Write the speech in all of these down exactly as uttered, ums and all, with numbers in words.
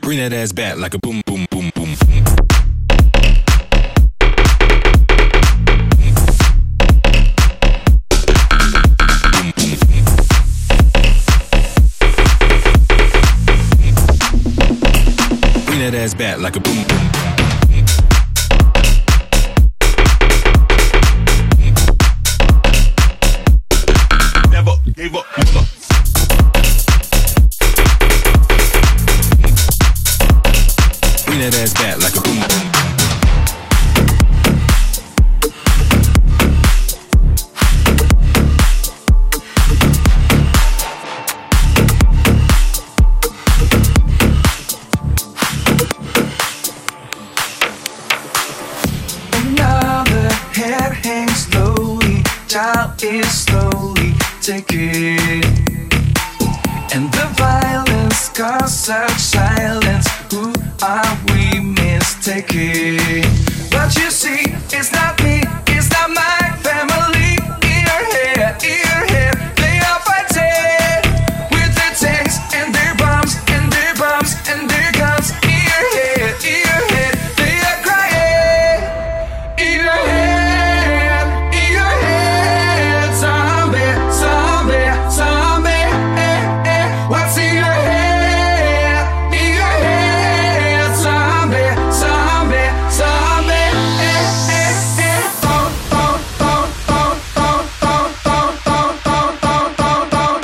Bring that ass back like a boom, boom, boom, boom. Bring that ass back like a boom, boom. Never gave up, never. Bring that ass back like a boom, boom. Another head hangs slowly, child is slowly taking, and the violence causes such silence. Who are we mistaken? But you see, it's not me, it's not my family. In your head, in your head, they are fighting with their tanks and their bombs and their bombs and their guns. In your head, in your head, they are crying. In your head, in your head, zombie, zombie, zombie. Eh, eh. What's in your head? In your head, zombie, zombie, zombie. Eh, eh, eh. Oh, oh, oh, oh, oh, oh, oh, oh, oh, oh, oh,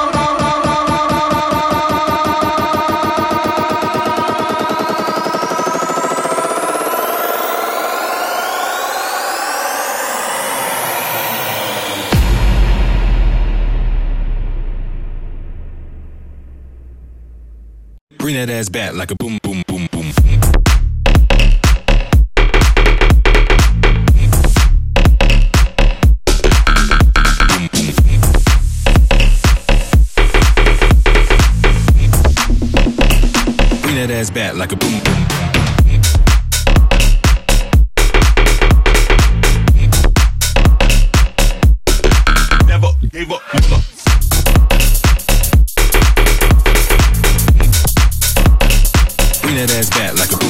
Bring that ass back like a boom, boom, boom, boom. Bring that ass back like a boom, boom. Never gave up, never. Bring that ass back like a